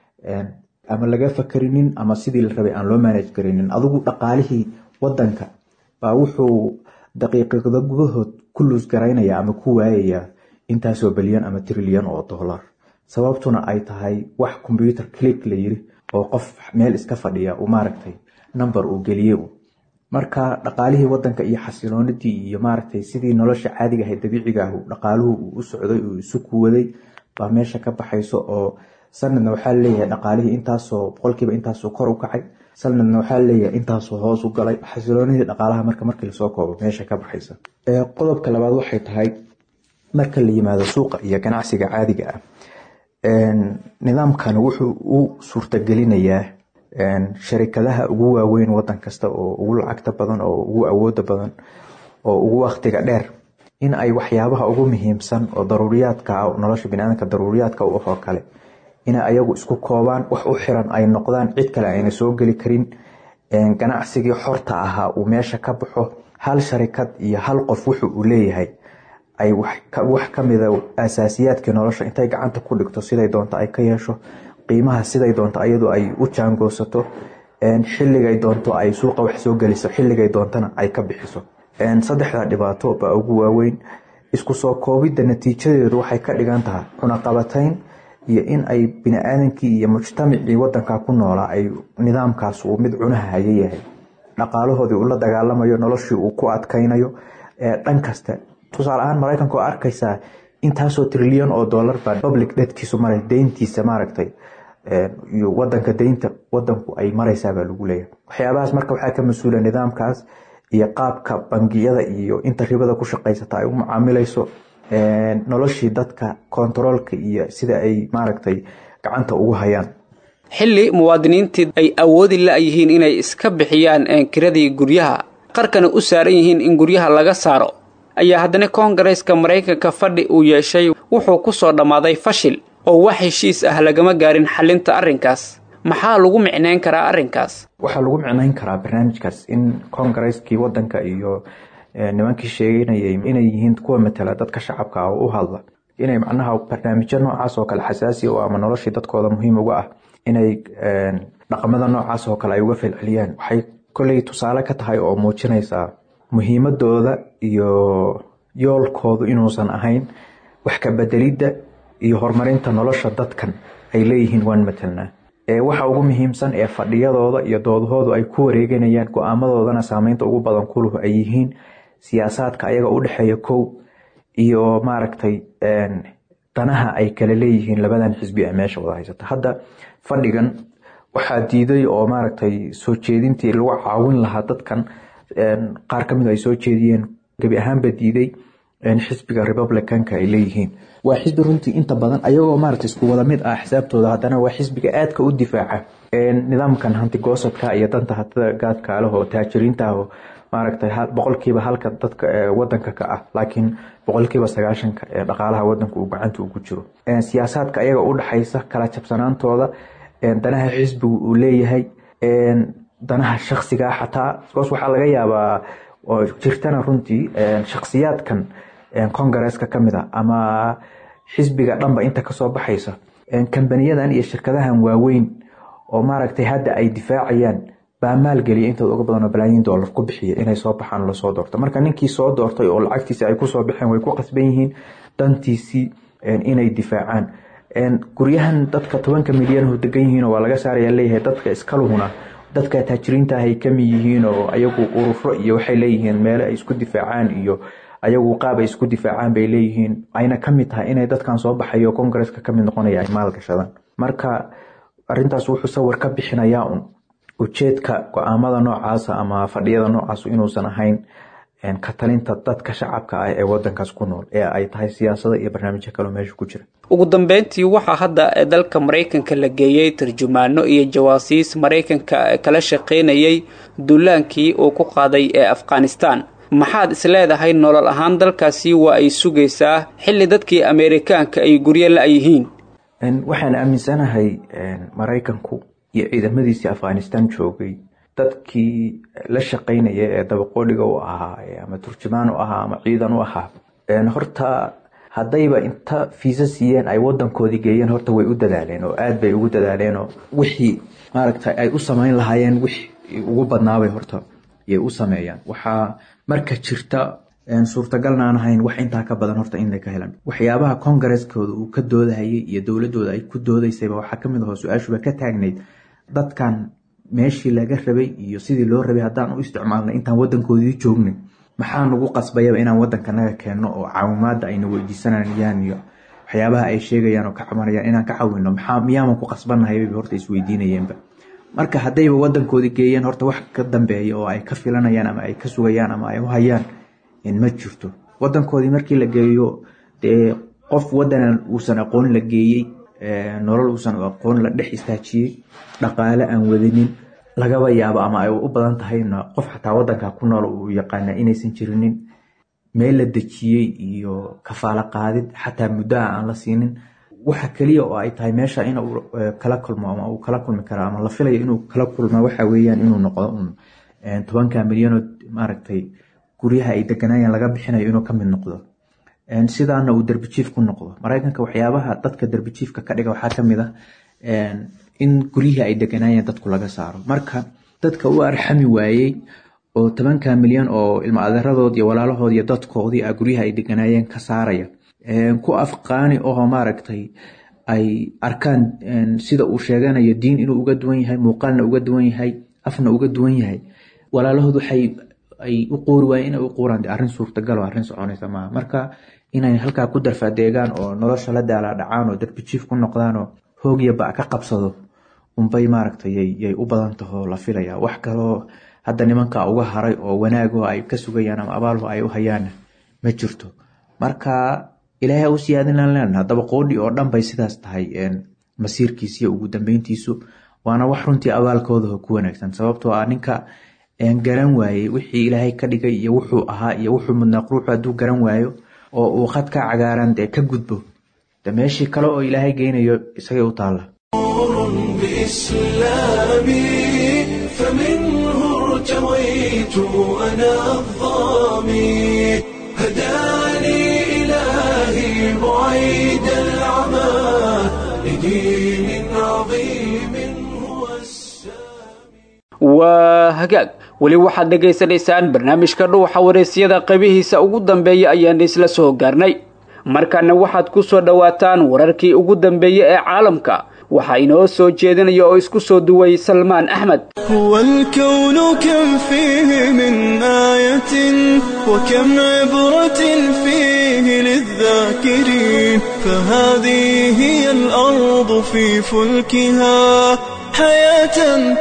ama laga fakarinin ama sidii la rabay aan loo manage garinin. adigu dhaqaalihii wadanka baa wuxuu daqiiqada gudahood ku luus garaynaya ama ku waayaya intaasoo bilyan ama trilyan oo dollar, sababtuna ay tahay wax computer click la yiri oo qof meel iska fadhiya uu maaragtay number uu geliyo. marka dhaqaalihii wadanka iyo xasiloonidii iyo maaragtay sidii nolosha caadiga ah dabiiciga ah dhaqaaluhu u socday uu isu kuwaday baa meesha ka baxayso. oo sanadna waxaa leeyahay dhaqaalihii intaasoo boqolkiiba intaasoo kor u kacay, sanadna waxaa leeyahay intaasoo hoos u galay. xasiloonidii dhaqaalaha marka markii lasoo koobo meesha ka baxaysa. qodobka labaad waxay tahay marka la yimaado suuqa iyo ganacsiga caadiga ah, nidaamkan wuxuu u suurtagelinayaa sharikadaha ugu waaweyn wadan kasta oo ugu lacagta badan oo ugu awooda badan oo ugu waqtiga dheer in ay waxyaabaha ugu muhiimsan oo daruuriyaadka ah nolosha bini'aadamka daruuriyaadka u ah kale in ayagu isku koobaan, wax u xiran ay noqdaan, cid kale ayna soo gali karin. ganacsigii xorta ahaa uu meesha ka baxo, hal sharikad iyo hal qof wuxuu u leeyahay ay wax ka mid ah asaasiyaadka nolosha intay gacanta ku dhigto siday doonto ay ka yeesho, qiimaha siday doonto ayadu ay u jaangoosato, xilligay doonto ay suuqa wax soo geliso, xilligay doontana ay ka bixiso. saddexda dhibaato baa ugu waaweyn. isku soo koobidda natiijadeedu waxay ka dhigan tahay cunaqabatayn iyo in ay bini'aadankii iyo mujtamacii wadanka ku noolaa ay nidaamkaas uu mid cunaha haya yahay, dhaqaalahoodii uu la dagaalamayo, noloshii uu ku adkaynayo dhan kasta. tusaale ahaan Mareykanka oo arkaysaa intaasoo trilyan oo dollar baa public debtkiisu maray, deyntiisa maaragtay iyo wadanka deynta wadanku ay maraysaa baa lagu leeyahay. waxyaabahaas marka waxaa ka mas-uula nidaamkaas iyo qaabka bangiyada iyo inta ribada ku shaqaysata ay u mucaamilayso, noloshii dadka kontaroolka iyo sida ay maaragtay gacanta ugu hayaan. xilli muwaadiniintii ay awoodi la'yihiin inay iska bixiyaan kiradii guryaha, qarkana u saaran yihiin in guryaha laga saaro, ayaa haddana Koongareeska Mareykanka fadhi uu yeeshay wuxuu ku soo dhamaaday fashil oo wax heshiis ah lagama gaarin xalinta arrinkaas. maxaa lagu micnayn karaa arrinkaas? waxaa lagu micnayn karaa barnaamijkaas in Koongareeskii wadanka iyo nimankii sheeganayay inay yihiin kuwa matala dadka shacabka ah u hadla, inay macnaha barnaamijyo noocaas oo kale xasaasi oo ama noloshii dadkooda muhiim uga ah inay dhaqamada noocaas oo kale ay uga falceliyaan. waxay kolay tusaale ka tahay oo muujinaysaa muhiimadooda iyo yoolkoodu inuusan ahayn wax ka bedelidda iyo horumarinta nolosha dadkan ay leeyihiin waan matalnaa. ee waxa ugu muhiimsan ee fadhiyadooda iyo doodahoodu ay ku wareeganayaan, go'aamadoodana saameynta ugu badan ku leh ay yihiin siyaasaadka ayaga u dhaxeeya kow iyo maaragtay danaha ay kala leeyihiin labadan xisbi ee meesha wada haysata. hadda fadhigan waxaa diiday oo maaragtay soo jeedintii lagu caawin lahaa dadkan qaar ka mid ay soo jeediyeen gabi ahaanba diiday xisbiga Republicanka ay leeyihiin. waa xisbi runtii inta badan ayagoo maaragtay isku wada mid ah xisaabtooda, haddana waa xisbiga aadka u difaaca nidaamkan hanti-goosadka iyo danta hatada gaadka ah oo taajiriinta ah oo maaragtay boqolkiiba halka dadka wadanka ka ah, laakiin boqolkiiba sagaashanka ee dhaqaalaha wadanka uu gacanta ugu jiro. siyaasaadka ayaga u dhaxaysa kala jabsanaantooda, danaha xisbigu uu leeyahay, danaha shakhsiga xataa goos waxaa laga yaabaa oo jirtana runtii shakhsiyaadkan Koongareeska ka mid ah ama xisbiga dhanba inta ka soo baxaysa kambaniyadan iyo shirkadahan waaweyn oo maaragtay hadda ay difaacayaan baa maalgeliya intooda uga badan oo balaayiin dollar ku bixiya inay soo baxaan la soo doorto. marka ninkii soo doortay oo lacagtiisa ay ku soo baxeen way ku qasban yihiin dantiisii inay difaacaan. guryahan dadka tobanka milyan oo degan yihiin waa laga saaraya leeyahay dadka iskaluhuna dadka taajiriinta ay ka mid yihiin oo ayagu ururo iyo waxay leeyihiin meelo ay isku difaacaan iyo ayagu qaab ay isku difaacaan bay leeyihiin, ayna ka mid tahay inay dadkan soo baxayo Koongareeska ka mid noqonaya ay maal gashadaan. marka arrintaas wuxuu sawir ka bixinayaa un ujeedka go'aamada noocaas ama fadhiyada noocaas inuusan ahayn ka talinta dadka shacabka ah ee wadankaas ku nool, ee ay tahay siyaasada iyo barnaamijyo kale meesha ku jira. ugu dambeyntii waxaa hadda dalka Mareykanka la geeyay tarjumaano iyo jawaasiis Mareykanka kala shaqeynayay duulaankii uu ku qaaday ee Afghanistan. maxaad isleedahay nolol ahaan dalkaasi waa ay sugaysaa xilli dadkii Ameerikaanka ay guryo la yihiin? waxaan aaminsanahay Mareykanku iyo ciidamadiisii Afghanistan joogay dadkii la shaqeynaya ee dabaqoodhiga u ahaa ama turjumaan u ahaa ama ciidan u ahaa, horta haddayba inta fiisa siiyeen ay wadankoodii geeyeen horta way u dadaaleen oo aad bay ugu dadaaleen oo wixii maaragtay ay u samayn lahaayeen wixii ugu badnaabay horta ay u sameeyaan. waxaa marka jirta suurtagalna aan ahayn wax intaa ka badan horta in la ka helan. waxyaabaha Koongareeskooda uu ka doodahayay iyo dowladooda ay ku doodaysayba waxaa ka mid ah su-aashuba ka taagnayd dadkan meeshii laga rabay iyo sidii loo rabay haddaan u isticmaalnay intaan wadankoodii joognay maxaa nagu qasbayaba inaan wadankanaga keenno oo caawimaada ayna weydiisanayaan iyo waxyaabaha ay sheegayaan oo ka cabanayaan inaan ka caawino maxaa miyaaman ku qasbannahay bay horta isweydiinayeenba. marka haddayba wadankoodii geeyeen horta wax ka dambeeya oo ay ka filanayaan ama ay ka sugayaan ama ay u hayaan in ma jirto. wadankoodii markii la geeyo dee qof wadan uusan aqoon la geeyey, nolol uusan aqoon la dhex istaajiyey, dhaqaale aan wadanin, lagaba yaabo ama ay u badan tahayna qof xataa wadanka ku nool uu yaqaana inaysan jirinin, meel la dejiyey iyo kafaala qaadid xataa muddo aan la siinin. waxa kaliya oo ay tahay meesha in uu kala kulmo ama uu kala kulmi karo ama la filayo inuu kala kulmo waxa weeyaan inuu noqdo un tobanka milyan oo maaragtay guryaha ay deganayaan laga bixinayo inuu ka mid noqdo, sidaana uu darbi jiif ku noqdo. Mareykanka waxyaabaha dadka darbi jiifka ka dhiga waxaa ka mid ah in guryaha ay deganayaan dadku laga saaro. marka dadka u arxami waayay oo tobanka milyan oo ilma adeeradood iyo walaalahood iyo dadkoodii ah guryaha ay deganaayeen ka saaraya ku afqaani oo maaragtay ay arkaan sida uu sheeganayo diin inuu uga duwan yahay, muuqaalna uga duwan yahay, afna uga duwan yahay, walaalahood waxay ay u qoori waayeen inay u qooraan arrin suurtagal oo arrin soconaysa ma marka inay halkaa ku darfaadeegaan oo nolosha la daala dhacaan oo darbi jiif ku noqdaan oo hoog iyo ba ka qabsado unbay maaragtay ay u badan tahay la filaya. wax kaloo hadda nimanka uga haray oo wanaag oo ay ka sugayaan ama abaal oo ay u hayaan ma jirto. marka ilaahay u siyaadinaan leen hadaba qoodhi oo dhan bay sidaas tahay een masiirkiisa ugu dambeyntiisu waana wax runtii abaalkooda ku wanaagsan, sababtoo ah ninka een garan waayay wixii ilaahay ka dhigay iyo wuxuu ahaa iyo wuxuu mudnaa ruuxu haduu garan waayo oo uu khadka cagaaran de ka gudbo de meeshii kale oo ilaahay geynayo isaga u taala. ارتويت أنا الظامي هداني إلهي بعيد العمى لدين عظيم هو السامي. وهجاج weli waxaad dhageysanaysaan barnaamijka dhuuxa wareysyada qaybihiisa ugu dambeeyay ayaan isla soo gaarnay. markana waxaad ku soo dhawaataan wararkii ugu dambeeyay ee caalamka. waxaa inoo soo jeedinaya oo isku soo duway Salmaan Ahmed. والكون كم فيه من آية وكم عبرة فيه للذاكرين فهذه هي الأرض في فلكها حياة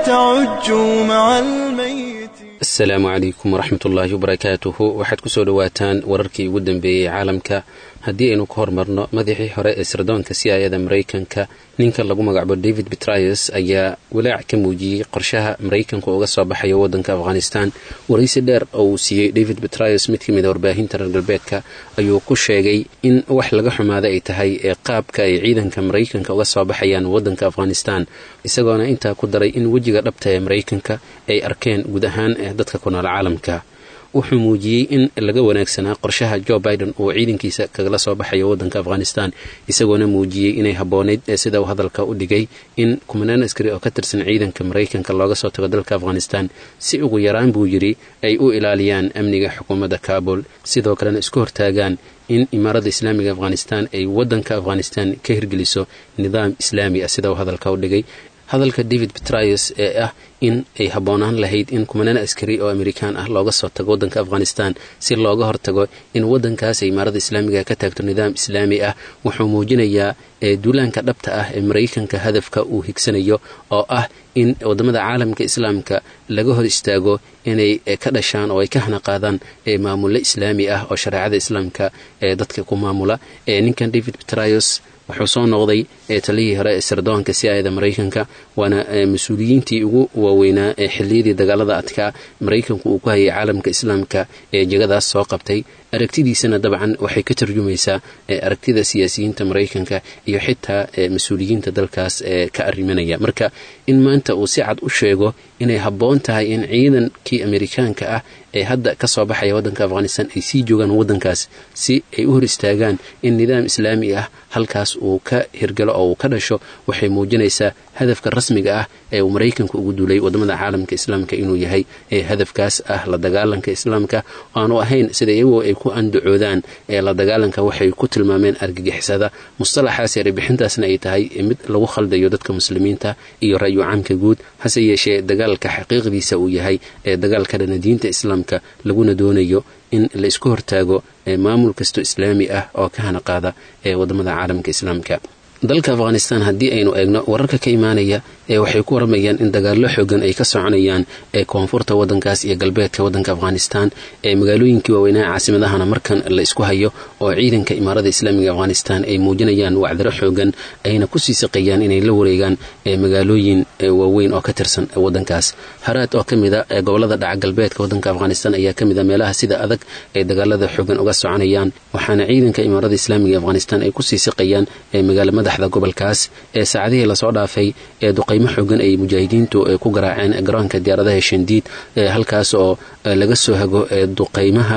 تعج مع الميت. السلام عليكم ورحمة الله وبركاته. waxaad ku soo dhawaataan wararkii ugu dambeeyay caalamka. haddii aynu ka hormarno madaxii hore ee sirdoonka C I A da Mareykanka ninka lagu magacaabo David Petraeus ayaa walaac ka muujiyay qorshaha Mareykanka uga soo baxay wadanka Afghanistan. waraysi dheer oo uu siiyay David Petraeus mid kamid ah warbaahinta reer galbeedka ayuu ku sheegay in wax laga xumaado ay tahay ee qaabka ay ciidanka Mareykanka uga soo baxayaan wadanka Afghanistan, isagoona intaa ku daray in wajiga dhabta ee Mareykanka ay arkeen guud ahaan dadka ku nool caalamka. wuxuu muujiyay in laga wanaagsanaa qorshaha Joe Biden oo ciidankiisa kaga soo baxay wadanka Afghanistan, isagoona muujiyay inay habooneyd sida uu hadalka u dhigay in kumanaan askari oo ka tirsan ciidanka Mareykanka looga soo tago dalka Afghanistan si ugu yaraan buu yiri ay u ilaaliyaan amniga xukuumadda Kabul, sidoo kalena isku hortaagaan in imaarada Islaamiga Afghanistan ay wadanka Afghanistan ka hirgeliso nidaam islaami ah sida uu hadalka u dhigay. hadalka David Petraeus ee ah in ay haboonaan lahayd in kumanaan askari oo Amerikaan ah looga soo tago wadanka Afghanistan si looga hortago in wadankaas ay imaarada Islaamiga ka taagto nidaam islaami ah wuxuu muujinayaa ee duulaanka dhabta ah ee Mareykanka hadafka uu higsanayo oo ah in wadamada caalamka islaamka laga hor istaago inay ka dhashaan oo ay ka hana qaadaan ee maamul islaami ah oo shariicada islaamka ee dadka ku maamula. ee ninkan David Petraeus wuxuu soo noqday ee taliyii hore ee sirdoonka C I A da Mareykanka waana mas'uuliyiintii ugu waaweynaa ee xilliyadii dagaalada adkaa Mareykanku uu ku hayay caalamka islaamka ee jagadaas soo qabtay. aragtidiisana dabcan waxay ka tarjumaysaa aragtida siyaasiyiinta Mareykanka iyo xitaa mas'uuliyiinta dalkaas ee ka arimanaya. marka in maanta uu si cad u sheego inay haboon tahay in ciidankii Amerikaanka ah ee hadda ka soo baxay wadanka Afghanistan ay sii joogaan wadankaas si ay u hor istaagaan in nidaam islaami ah halkaas uu ka hirgalo oo uu ka dhasho, waxay muujinaysaa hadafka rasmiga ah ee uu Mareykanku ugu duulay wadamada caalamka islaamka inuu yahay ee hadafkaas ah la dagaalanka islaamka aanu ahayn sida iyagoo ay ku andacoodaan ee la dagaalanka waxay ku tilmaameen argagixisada. mustalaxaas ee bixintaasna ay tahay mid lagu khaldayo dadka muslimiinta iyo ra'yu caamka guud, hase yeeshee dagaalka xaqiiqdiisa uu yahay ee dagaalka dhana diinta islaamka laguna doonayo in la isku hortaago ee maamul kasto islaami ah oo ka hana qaada ee wadamada caalamka islaamka. dalka Afghanistan haddii aynu eegno wararka ka imaanaya ee waxay ku waramayaan in dagaallo xooggan ay ka soconayaan ee koonfurta wadankaas iyo galbeedka wadanka Afghanistan ee magaalooyinkii waaweynaa caasimadahana markan la isku hayo oo ciidanka imaarada Islaamiga Afghanistan ay muujinayaan wacdaro xooggan ayna ku sii saqayaan inay la wareegaan ee magaalooyin waaweyn oo ka tirsan wadankaas. Haraat oo kamid ah ee gobolada dhaca galbeedka wadanka Afghanistan ayaa kamid ah meelaha sida adag ee dagaalada xooggan uga soconayaan, waxaana ciidanka imaarada Islaamiga Afghanistan ay ku sii saqayaan ee magaalada gobolkaas ee saacadihii la soo dhaafay ee duqeymo xooggan ay mujaahidiintu ku garaaceen garoonka diyaaradaha Shandiid ee halkaas oo laga soo hago ee duqeymaha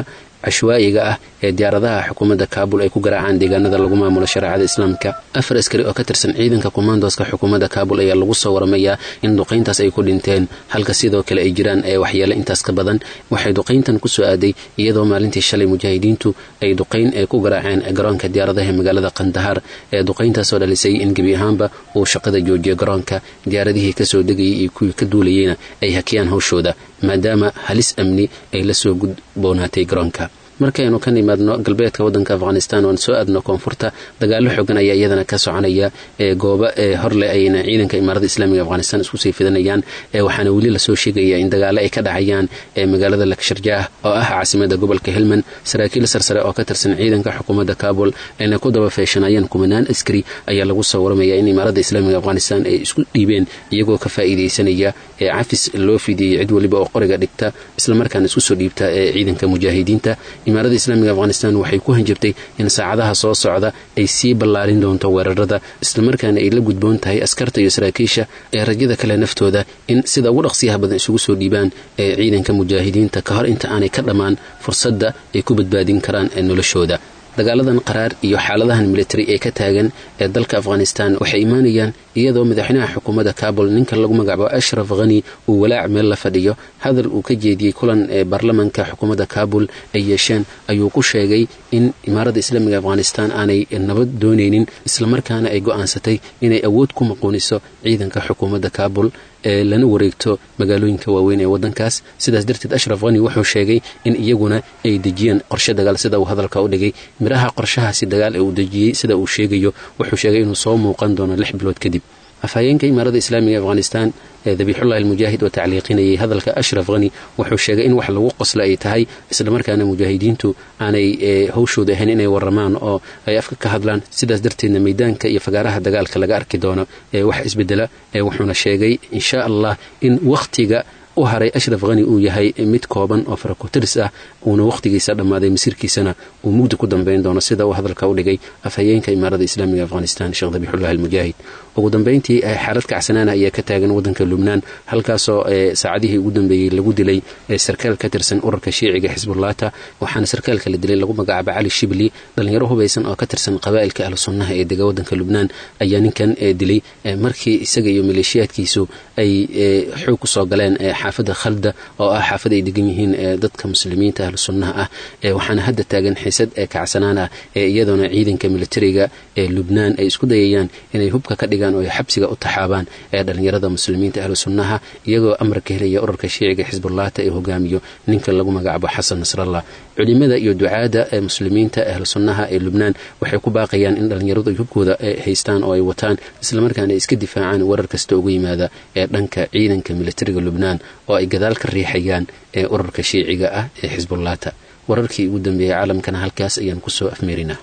cashwaa'iga ah ee diyaaradaha xukuumadda kaabul ay ku garaacaan deegaanada lagu maamulo shareecada islaamka. afar askari oo ka tirsan ciidanka kumaandooska xukuumadda kaabul ayaa lagu soo waramayaa in duqayntaas ay ku dhinteen, halka sidoo kale ay jiraan ee waxyeelo intaas ka badan. waxay duqayntan ku soo aaday iyadoo maalintii shalay mujaahidiintu ay duqayn ee ku garaaceen garoonka diyaaradaha ee magaalada qandahar ee duqayntaasoo dhalisay in gebi ahaanba uu shaqada joojiyo garoonka, diyaaradihii kasoo degayay iyo kuwii ka duulayeyna ay hakiyaan hawshooda maadaama halis amni ay la soo gudboonaatay garoonka. markaynu ka nimaadno galbeedka waddanka afghanistan oon soo aadno koonfurta, dagaallo xoogan ayaa iyadana ka soconaya ee goobo ee horle ayna ciidanka imaaradda islaamiga afghanistan isku sii fidanayaan. ee waxaana weli lasoo sheegaya in dagaallo ay ka dhacayaan ee magaalada laksharjaah oo ah caasimada gobolka helmand. saraakiil sarsare oo ka tirsan ciidanka xukuumadda kaabul ayna ku daba feeshanayaan kumanaan askari ayaa lagu soo waramaya in imaaradda islaamiga afghanistan ay isku dhiibeen iyagoo ka faa'iidaysanaya ee cafis loo fidiyey cid waliba oo qoriga dhigta islamarkaana isku soo dhiibta ee ciidanka mujaahidiinta. imaaradda islaamiga afghanistan waxay ku hanjabtay in saacadaha soo socda ay sii ballaarin doonto weerarada, islamarkaana ay la gudboon tahay askarta iyo saraakiisha ee rajada kale naftooda in sida ugu dhaqsiyaha badan isugu soo dhiibaan ee ciidanka mujaahidiinta ka hor inta aanay ka dhammaan fursadda ay ku badbaadin karaan ee noloshooda. dagaaladan qaraar iyo xaaladahan militari ee ka taagan ee dalka afghanistan waxay imaanayaan iyadoo madaxweynaha xukuumadda kaabul ninka lagu magacaabo ashraf khani uu walaac meel la fadhiyo. hadal uu ka jeediyey kulan ee baarlamaanka xukuumadda kaabul ay yeesheen ayuu ku sheegay in imaaradda islaamiga afghanistan aanay nabad doonaynin, islamarkaana ay go'aansatay inay awood ku maquuniso ciidanka xukuumadda kaabul ee lana wareegto magaalooyinka waaweyn ee waddankaas. sidaas darteed ashraf khani wuxuu sheegay in iyaguna ay dejiyeen qorshe dagaal sida uu hadalka u dhigay. miraha qorshahaasi dagaal ee uu dejiyey sida uu sheegayo wuxuu sheegay inuu soo muuqan doono lix bilood kadib. afhayeenka imaaradda islaamiga afghanistan ee dabiixullahi almujaahid oo tacliiqinayay hadalka ashraf khani wuxuu sheegay in wax lagu qoslo ay tahay, islamarkaana mujaahidiintu aanay hawshooda ahayn inay waramaan oo ay afka ka hadlaan. sidaas darteedna meydaanka iyo fagaaraha dagaalka laga arki doono ee wax isbedela. wuxuuna sheegay insha allah in wakhtiga u haray ashraf khani uu yahay mid kooban oo farakotiris ah, uuna wakhtigiisa dhammaaday masiirkiisana uu mugdi ku dambayn doono sida uu hadalka u dhigay afhayeenka imaaradda islaamiga afghanistan sheekh dabiixullahi almujaahid. ugu dambayntii xaalad kacsanaana ayaa ka taagan waddanka lubnaan, halkaasoo saacadihii ugu dambeeyey lagu dilay sarkaal ka tirsan ururka shiiciga xisbullahta. waxaana sarkaalka la dilay lagu magacaabo cali shibli, dhallinyaro hubaysan oo ka tirsan qabaa'ilka ahlu sunnaha ee dega waddanka lubnaan ayaa ninkan dilay markii isaga iyo maleeshiyaadkiisu ay xoog ku soo galeen xaafadda khalda oo ah xaafad ay degan yihiin dadka muslimiinta ahlu sunnaha ah. waxaana hadda taagan xiisad ee kacsanaan ah ee iyadoona ciidanka militariga ee lubnaan ay isku dayayaan inay hubka ka dhigaan oo ay xabsiga u taxaabaan ee dhallinyarada muslimiinta ahlu sunnaha, iyagoo amar ka helaya ururka shiiciga xisbullahta ee hogaamiyo ninka lagu magacaabo xasan nasrallah. culimada iyo ducaada ee muslimiinta ahlu sunnaha ee lubnaan waxay ku baaqayaan in dhallinyaradu ay hubkooda haystaan oo ay wataan, islamarkaana ay iska difaacaan warar kasta uga yimaada ee dhanka ciidanka militariga lubnaan oo ay gadaal ka riixayaan ee ururka shiiciga ah ee xisbullahta. wararkii ugu dambeeyey caalamkana halkaas ayaan ku soo afmeerinaa.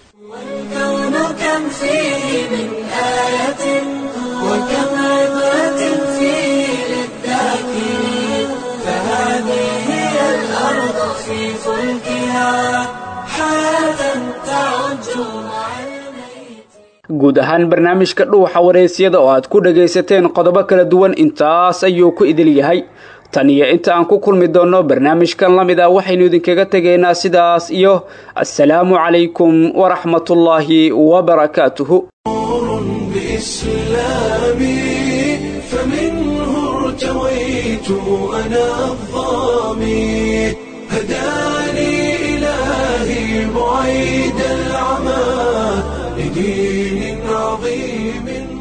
guud ahaan barnaamijka dhuuxa wareysyada oo aad ku dhagaysateen qodobo kala duwan intaas ayuu ku idil yahay. tan iyo inta aan ku kulmi doono barnaamijkan la mid ah waxaynu idinkaga tegaynaa sidaas iyo assalaamu calaykum waraxmatullaahi wabarakaatuhu. هداني إلهي بعيد العمى لدين عظيم